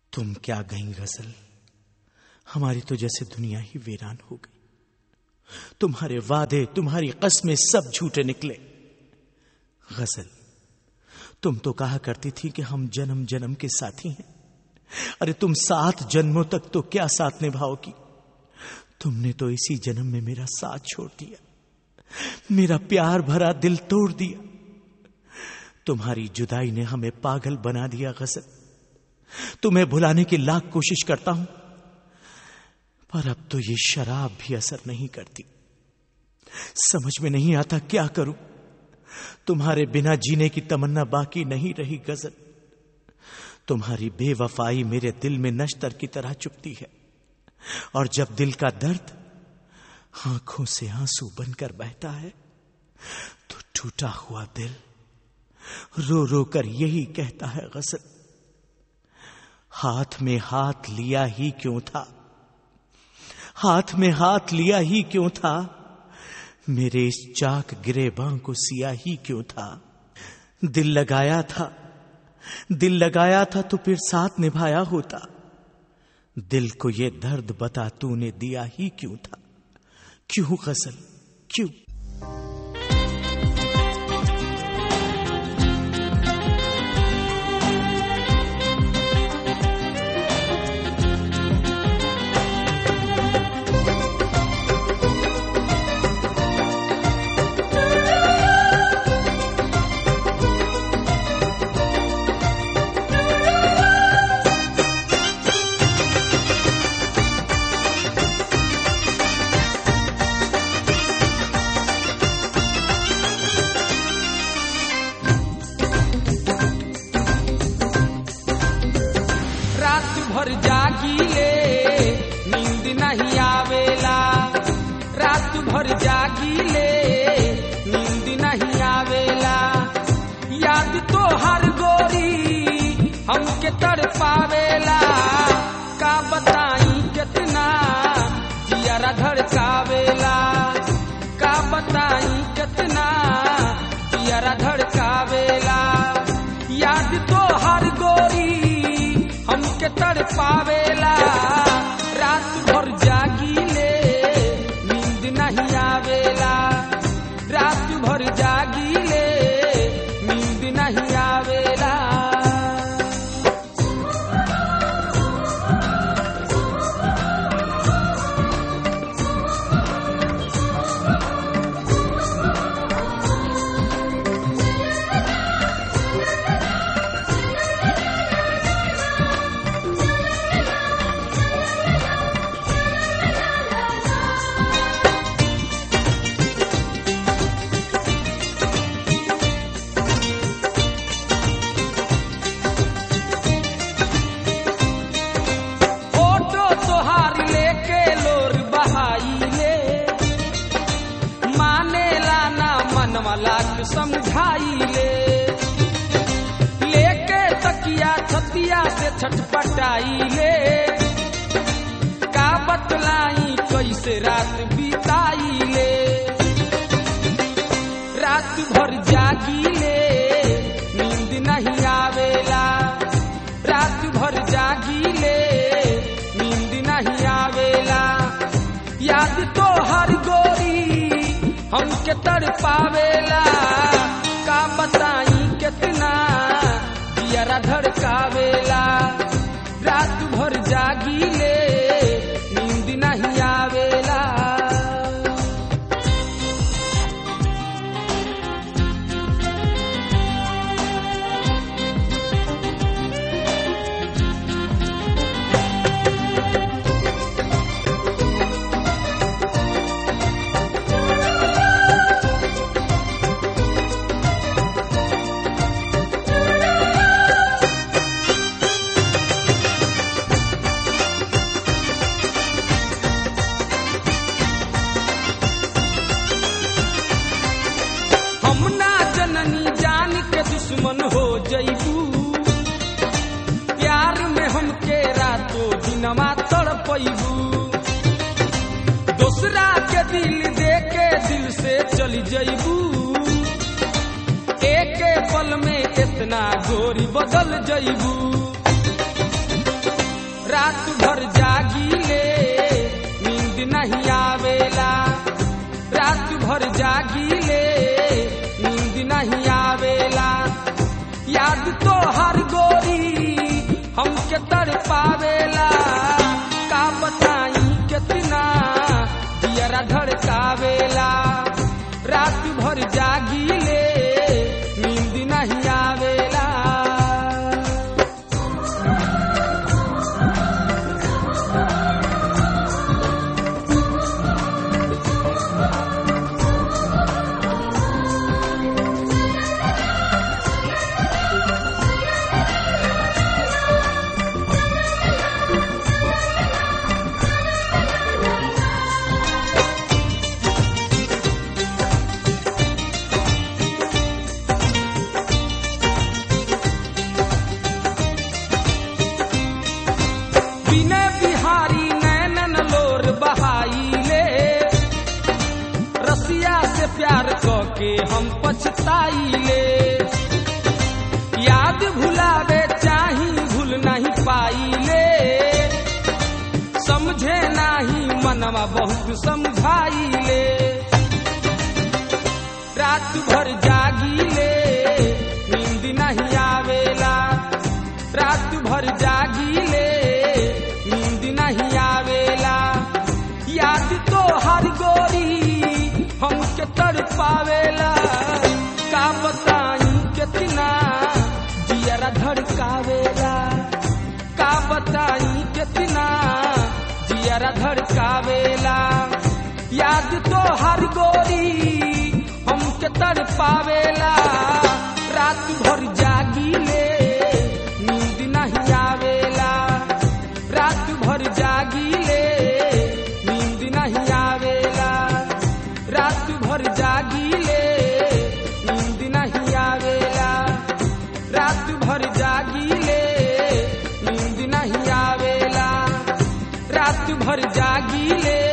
तुम क्या गई गजल, हमारी तो जैसे दुनिया ही वीरान हो गई। तुम्हारे वादे, तुम्हारी कस्में सब झूठे निकले। गजल, तुम तो कहा करती थी कि हम जन्म जन्म के साथी हैं। अरे तुम 7 जन्मों तक तो क्या साथ निभाओगी। तुमने तो इसी जन्म में मेरा साथ छोड़ दिया, मेरा प्यार भरा दिल तोड़ दिया। तुम्हारी जुदाई ने हमें पागल बना दिया। गजल, तुम्हें भुलाने की लाख कोशिश करता हूं, पर अब तो ये शराब भी असर नहीं करती। समझ में नहीं आता क्या करूं। तुम्हारे बिना जीने की तमन्ना बाकी नहीं रही। गजल, तुम्हारी बेवफाई मेरे दिल में नश्तर की तरह चुभती है, और जब दिल का दर्द आंखों से आंसू बनकर बहता है तो टूटा हुआ दिल रो रो कर यही कहता है। गजल, हाथ में हाथ लिया ही क्यों था, हाथ में हाथ लिया ही क्यों था, मेरे इस चाक गिरेबां को सिया ही क्यों था। दिल लगाया था, दिल लगाया था तो फिर साथ निभाया होता। दिल को ये दर्द बता तूने दिया ही क्यों था। क्यों गजल, क्यों। भर जागीले नींद नहीं आवेला, रात भर जागीले नींद नहीं आवेला। याद तो हर गोरी हमके तड़पावेला, का बताई कितना जियरा धड़कावेला, का बताई कितना जियरा धड़कावेला। याद तो हर गोरी हमके तड़पावेला, रात भर जागीले नींद नहीं आवेला, रात भर जागीले नींद नहीं आवेला। लाख समझाइले, लेके तकिया छतिया से छटपटाइले, का बतलाई कैसे रात बिताइले। रात भर जागीले नींद नहीं आवेला, रात भर जागीले नींद नहीं आवेला। याद तो हर गोरी हमके तड़पावेला, का बताई कितना जियरा धड़कावेला। रात भर जागीले नींद नहीं आवेला। दुश्मन हो जईबू, प्यार में हमके रातों दिनमा तड़पईबू। दूसरा के दिल देके दिल से चली जईबू, एक पल में इतना गोरी बदल जईबू। हमके तड़पावेला का बताई कितना दियरा धड़कावेला रात भर जागीले नींद नहीं आवेला बिने बिहारी नैनन लोर बहाइले रसिया से प्यार करके हम पछताइले याद भुलावे चाही भूल नहीं पाइले समझे नहीं मनवा बहुत समझाइले रात भर जागीले नींद नहीं आवेला रात भर जागीले नींद नहीं आवेला याद तो हर गोरी हमके तड़पावेला का बताई कितना जियरा धड़कावेला का बताई कितना जियरा धड़कावेला याद तो हर गोरी हमके तड़पावेला रात भर जागीले नींद नहीं आवेला रात भर जागीले नींद नहीं आवेला रात भर जागीले नींद नहीं आवेला रात भर जागीले नींद नहीं आवेला रात भर जागीले